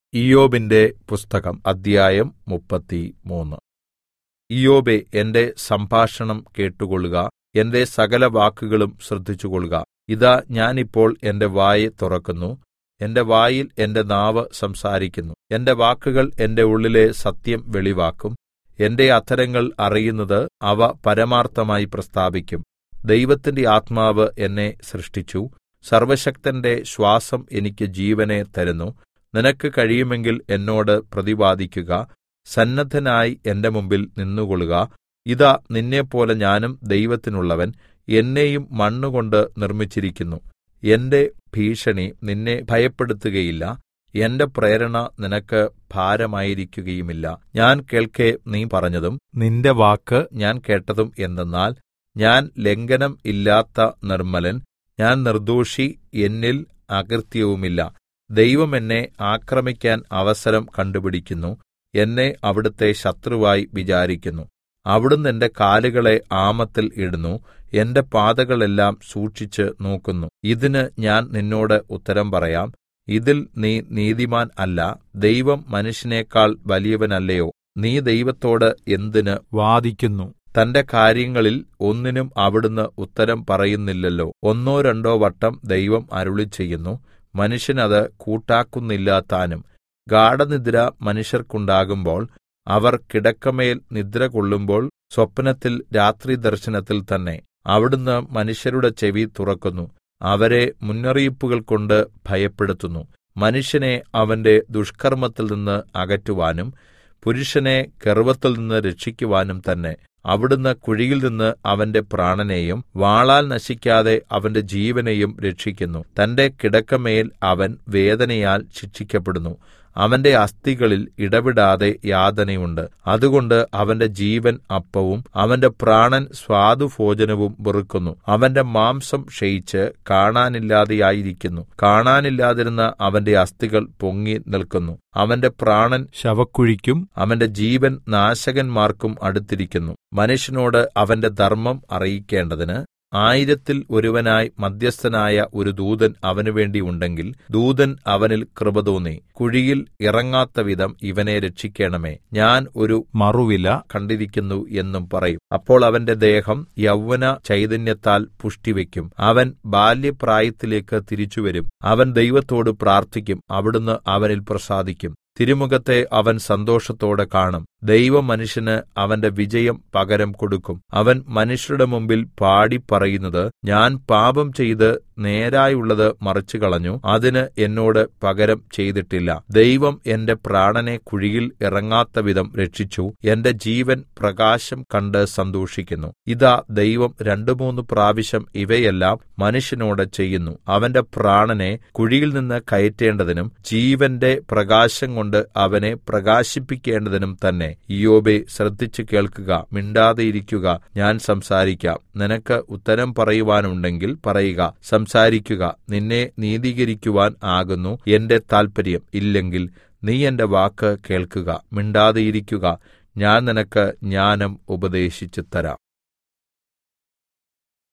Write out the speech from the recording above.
ഇയ്യോബിന്റെ പുസ്തകം അദ്ധ്യായം 33. ഇയ്യോബേ, എന്റെ സംഭാഷണം കേട്ടുകൊള്ളുക, എന്റെ സകല വാക്കുകളും ശ്രദ്ധിച്ചുകൊള്ളുക. ഇതാ, ഞാൻ ഇപ്പോൾ എന്റെ വായ് തുറക്കുന്നു, എന്റെ വായിൽ എന്റെ നാവ് സംസാരിക്കുന്നു. എന്റെ വാക്കുകൾ എന്റെ ഉള്ളിലെ സത്യം വെളിവാക്കും. എന്റെ അധരങ്ങൾ അറിയുന്നത് അവ പരമാർത്ഥമായി പ്രസ്താവിക്കും. ദൈവത്തിന്റെ ആത്മാവ് എന്നെ സൃഷ്ടിച്ചു, സർവ്വശക്തന്റെ ശ്വാസം എനിക്ക് ജീവനെ തരുന്നു. നിനക്ക് കഴിയുമെങ്കിൽ എന്നോട് പ്രതിവാദിക്കുക, സന്നദ്ധനായി എന്റെ മുമ്പിൽ നിന്നുകൊള്ളുക. ഇതാ, നിന്നെപ്പോലെ ഞാനും ദൈവത്തിനുള്ളവൻ, എന്നെയും മണ്ണുകൊണ്ട് നിർമ്മിച്ചിരിക്കുന്നു. എന്റെ ഭീഷണി നിന്നെ ഭയപ്പെടുത്തുകയില്ല, എന്റെ പ്രേരണ നിനക്ക് ഭാരമായിരിക്കുകയുമില്ല. ഞാൻ കേൾക്കെ നീ പറഞ്ഞതും നിന്റെ വാക്ക് ഞാൻ കേട്ടതും എന്തെന്നാൽ, ഞാൻ ലംഘനം ഇല്ലാത്ത നിർമ്മലൻ, ഞാൻ നിർദ്ദോഷി, എന്നിൽ അകൃത്യവുമില്ല. ദൈവം എന്നെ ആക്രമിക്കാൻ അവസരം കണ്ടുപിടിക്കുന്നു, എന്നെ അവിടുത്തെ ശത്രുവായി വിചാരിക്കുന്നു. അവിടുന്ന് എന്റെ കാലുകളെ ആമത്തിൽ ഇടുന്നു, എന്റെ പാതകളെല്ലാം സൂക്ഷിച്ച് നോക്കുന്നു. ഇതിന് ഞാൻ നിന്നോട് ഉത്തരം പറയാം. ഇതിൽ നീ നീതിമാൻ അല്ല. ദൈവം മനുഷ്യനേക്കാൾ വലിയവനല്ലയോ? നീ ദൈവത്തോട് എന്തിന് വാദിക്കുന്നു? തന്റെ കാര്യങ്ങളിൽ ഒന്നിനും അവിടുന്ന് ഉത്തരം പറയുന്നില്ലല്ലോ. ഒന്നോ രണ്ടോ വട്ടം ദൈവം അരുളിച്ചെയ്യുന്നു, മനുഷ്യൻ അത് കൂട്ടാക്കുന്നില്ല താനും. ഗാഢനിദ്ര മനുഷ്യർക്കുണ്ടാകുമ്പോൾ, അവർ കിടക്കമേൽ നിദ്ര കൊള്ളുമ്പോൾ, സ്വപ്നത്തിൽ രാത്രിദർശനത്തിൽ തന്നെ അവിടുന്ന് മനുഷ്യരുടെ ചെവി തുറക്കുന്നു, അവരെ മുന്നറിയിപ്പുകൾ കൊണ്ട് ഭയപ്പെടുത്തുന്നു. മനുഷ്യനെ അവന്റെ ദുഷ്കർമ്മത്തിൽ നിന്ന് അകറ്റുവാനും പുരുഷനെ ഗർവ്വത്തിൽ നിന്ന് രക്ഷിക്കുവാനും തന്നെ. അവിടുന്ന് കുഴിയിൽ നിന്ന് അവന്റെ പ്രാണനെയും വാളാൽ നശിക്കാതെ അവന്റെ ജീവനെയും രക്ഷിക്കുന്നു. തന്റെ കിടക്കമേൽ അവൻ വേദനയാൽ ശിക്ഷിക്കപ്പെടുന്നു. അവന്റെ അസ്ഥികളിൽ ഇടവിടാതെ യാതനയുണ്ട്. അതുകൊണ്ട് അവന്റെ ജീവൻ അപ്പവും അവന്റെ പ്രാണൻ സ്വാദുഭോജനവും വെറുക്കുന്നു. അവന്റെ മാംസം ക്ഷയിച്ച് കാണാനില്ലാതെയായിരിക്കുന്നു. കാണാനില്ലാതിരുന്ന അവന്റെ അസ്ഥികൾ പൊങ്ങി നിൽക്കുന്നു. അവന്റെ പ്രാണൻ ശവക്കുഴിക്കും അവന്റെ ജീവൻ നാശകന്മാർക്കും അടുത്തിരിക്കുന്നു. മനുഷ്യനോട് അവന്റെ ധർമ്മം അറിയിക്കേണ്ടതിന് 1000 ഒരുവനായി മദ്ധ്യസ്ഥനായ ഒരു ദൂതൻ അവനുവേണ്ടി ഉണ്ടെങ്കിൽ, ദൂതൻ അവനിൽ കൃപ തോന്നി കുഴിയിൽ ഇറങ്ങാത്തവിധം ഇവനെ രക്ഷിക്കണമേ. ഞാൻ ഒരു മറുവില കണ്ടിരിക്കുന്നു എന്നും പറയും. അപ്പോൾ അവന്റെ ദേഹം യൗവന ചൈതന്യത്താൽ പുഷ്ടിവെക്കും. അവൻ ബാല്യപ്രായത്തിലേക്ക് തിരിച്ചുവരും. അവൻ ദൈവത്തോട് പ്രാർത്ഥിക്കും, അവിടുന്ന് അവനിൽ പ്രസാദിക്കും. തിരുമുഖത്തെ അവൻ സന്തോഷത്തോടെ കാണും. ദൈവം മനുഷ്യന് അവന്റെ വിജയം പകരം കൊടുക്കും. അവൻ മനുഷ്യരുടെ മുമ്പിൽ പാടിപ്പറയുന്നത്, ഞാൻ പാപം ചെയ്ത് നേരായുള്ളത് മറിച്ചുകളഞ്ഞു, അതിന് എന്നോട് പകരം ചെയ്തിട്ടില്ല. ദൈവം എന്റെ പ്രാണനെ കുഴിയിൽ ഇറങ്ങാത്തവിധം രക്ഷിച്ചു. എന്റെ ജീവൻ പ്രകാശം കണ്ട് സന്തോഷിക്കുന്നു. ഇതാ, ദൈവം 2-3 പ്രാവശ്യം ഇവയെല്ലാം മനുഷ്യനോട് ചെയ്യുന്നു, അവന്റെ പ്രാണനെ കുഴിയിൽ നിന്ന് കയറ്റേണ്ടതിനും ജീവന്റെ പ്രകാശം കൊണ്ട് അവനെ പ്രകാശിപ്പിക്കേണ്ടതിനും തന്നെ. ഇയ്യോബേ, ശ്രദ്ധിച്ചു കേൾക്കുക, മിണ്ടാതെയിരിക്കുക. ഞാൻ സംസാരിക്കാം. നിനക്ക് ഉത്തരം പറയുവാനുണ്ടെങ്കിൽ പറയുക, സംസാരിക്കുക. നിന്നെ നീതീകരിക്കുവാൻ ആകുന്നു എന്റെ താല്പര്യം. ഇല്ലെങ്കിൽ നീ എന്റെ വാക്ക് കേൾക്കുക, മിണ്ടാതെയിരിക്കുക. ഞാൻ നിനക്ക് ജ്ഞാനം ഉപദേശിച്ചു തരാം.